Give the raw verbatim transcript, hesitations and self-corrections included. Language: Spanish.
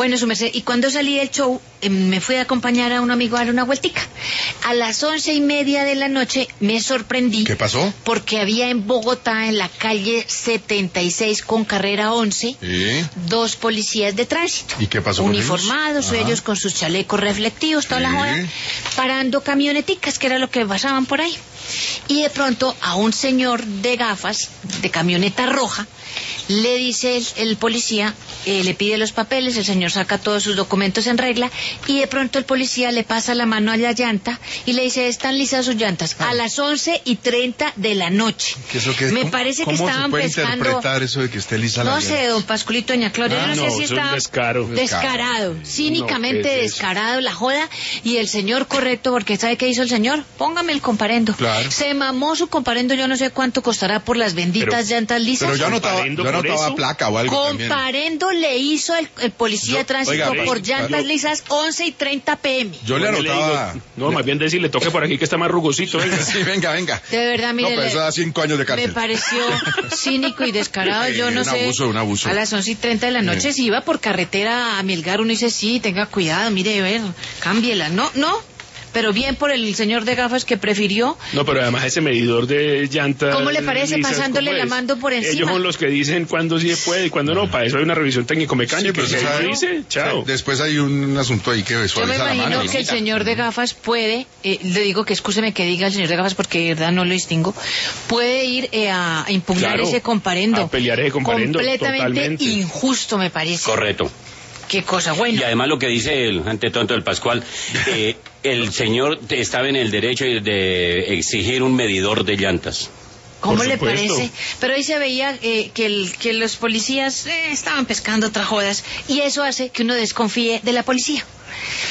Bueno, su merced, y cuando salí del show, eh, me fui a acompañar a un amigo a dar una vueltica. A las once y media de la noche me sorprendí. ¿Qué pasó? Porque había en Bogotá, en la calle setenta y seis con carrera once, ¿Sí? dos policías de tránsito. ¿Y qué pasó con uniformados, ellos? ellos con sus chalecos reflectivos, toda ¿Sí? la joda, parando camioneticas, que era lo que pasaban por ahí. Y de pronto a un señor de gafas, de camioneta roja, le dice el, el policía, eh, le pide los papeles, el señor saca todos sus documentos en regla, y de pronto el policía le pasa la mano a la llanta y le dice, están lisas sus llantas, ah. a las once y treinta de la noche. ¿Qué es lo que, Me ¿cómo, parece que ¿cómo estaban se puede pescando... interpretar eso de que esté lisa la No llanta? sé, don Pascualito, doña Claudia, Ah, yo no, no, sé si es un estaba... descaro. Descarado, cínicamente No, ¿qué es eso? descarado la joda, y el señor correcto, porque ¿sabe qué hizo el señor? Póngame el comparendo. Claro. Se mamó su comparendo, yo no sé cuánto costará por las benditas Pero- llantas lisas. Pero yo anotaba, ¿Comparendo yo por anotaba eso? placa o algo también. Comparendo le hizo el, el policía Yo- de tránsito oiga, por yo- llantas yo- lisas once y treinta pm. Yo le No, le anotaba... digo, no, más bien decirle, toque por aquí que está más rugosito. Venga. Sí, venga, venga. De verdad, mire, No, pero le- eso da cinco años de me cárcel. pareció cínico y descarado. Sí, Yo no un sé. abuso, un abuso. A las once y treinta de la noche, Sí. si iba por carretera a Melgar, uno dice, sí, tenga cuidado, mire, a ver, cámbiela. No, no. Pero bien por el señor de gafas que prefirió. No, pero además ese medidor de llantas... ¿Cómo le parece lisas, pasándole ¿cómo la es? mano por encima? Ellos son los que dicen cuándo sí se puede y cuándo no. Para eso hay una revisión técnico-mecánica. Sí, pero que se ahí sabe- dice, chao. Después hay un asunto ahí que Yo me suaviza la imagino mano. que el ¿no? señor de gafas puede, eh, le digo que excúseme que diga el señor de gafas porque de verdad no lo distingo, puede ir eh, a impugnar Claro, ese comparendo. a pelear ese comparendo, Completamente totalmente. injusto, me parece. Correcto. Qué cosa, bueno. Y además lo que dice el ante tonto del Pascual, eh, el señor estaba en el derecho de exigir un medidor de llantas. ¿Cómo Por le supuesto. parece? Pero ahí se veía eh, que, el, que los policías eh, estaban pescando otras jodas y eso hace que uno desconfíe de la policía.